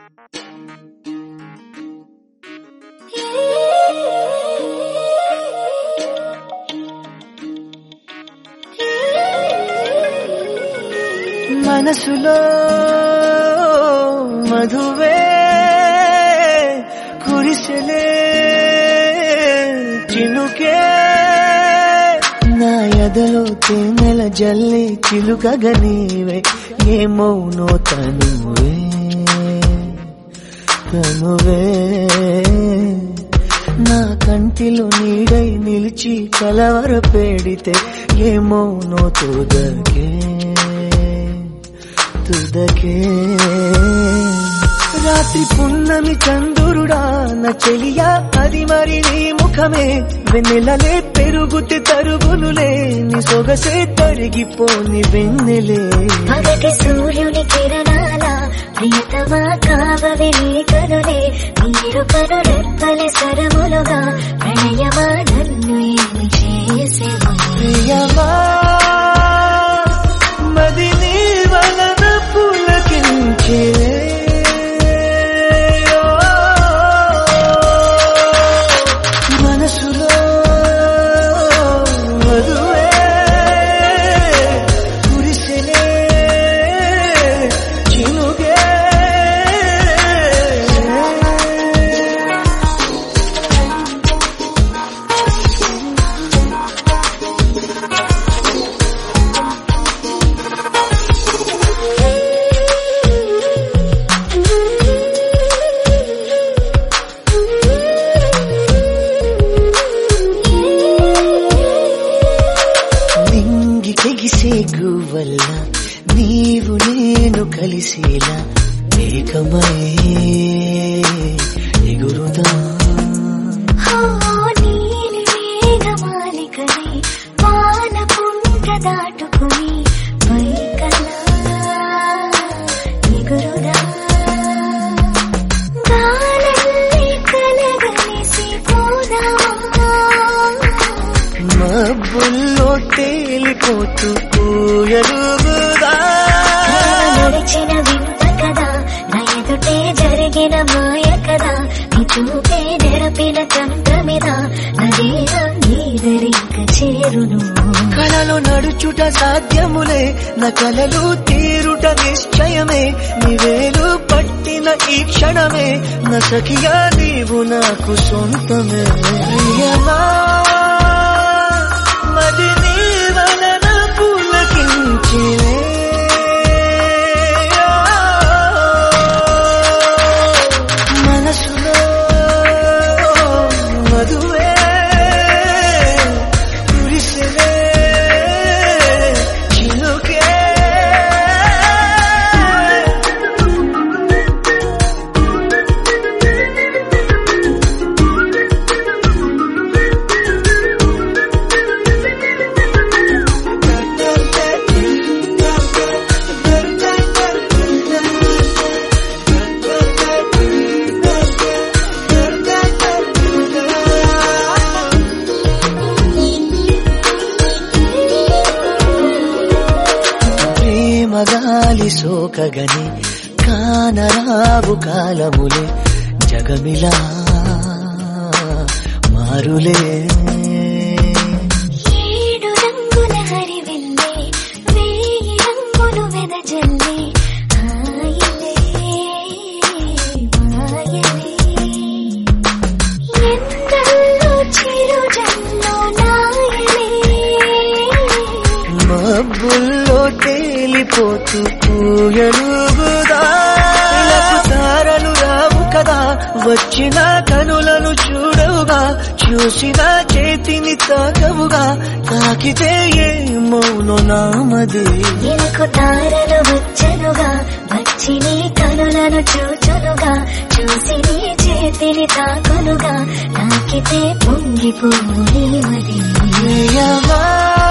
మనసులో మధువే కురిసెలే చినుకే నా ఎదలో తేనెల జల్లి చిలుకగా నీవే ఏమౌనో తనువే నా కంటిలో నీడై నిలిచి కలవర పెడితే ఏమౌనో తుదకే రాత్రి పున్నమి చంద్రుడా నా చెలియా అది మరి నీ ముఖమే వెన్నెలలే పెరుగుతే తరుగులులే నీ సొగసే తరిగిపోని వెన్నెలే పగటి సూర్యుని కిరణాల ప్రియతమా కావవే నీ కనులే మీరు కనులెప్పలే సరములుగా ప్రణయమా నన్ను ఏమి చేసేవా ప్రియమా మది నీ వలన పులకించే మనసులో మధువే కురిసెలే చినుగే వల్ల నీవు నేను కలిసేలా ఏకమై ఎగురుదా నీలి మేఘమాలికని వాన పుంట దాటుకుని పైకలా ఎగురుదా గాలల్లి కలగలిసి పోదామా మబ్బుల్లో తేలిపోతూ ఎరుగుదా నడిచిన వింత కదా నా ఎదుటే జరిగిన మాయ కదా నీ చూపే నెరపిన చంద్రమిద నదేనా నీదరింక చేరును కలలో నడుచుట సాధ్యములే నా కలలు తీరుట నిశ్చయమే నివేలు పట్టిన ఈ క్షణమే నా సఖియా నీవు నాకు సొంతమే ప్రియమా మది నీ వలన పులకించే మనసులో మధువే కురిసెలే చినుకే గాలి సోకగని కానరావు కాలములే జగమిలా మారులే ఏడు రంగుల హరివిల్లే వేయి రంగులు వెదజల్లే హాయిలే మాయలే ఎందల్లో చిరుజల్లో నాయలే మబ్బుల్లో తేలిపోతూ ఎరుగుదా తారలు రావు కదా వచ్చిన కనులను చూడవుగా చూసిన చేతిని తాకవుగా తాకితే ఏమౌనో నామది ఎలకు తారలు వచ్చనుగా వచ్చి నీ కనులను చూచునుగా చూసి నీ చేతిని తాకునుగా తాకితే పొంగిపోవు నీ మది ప్రియమా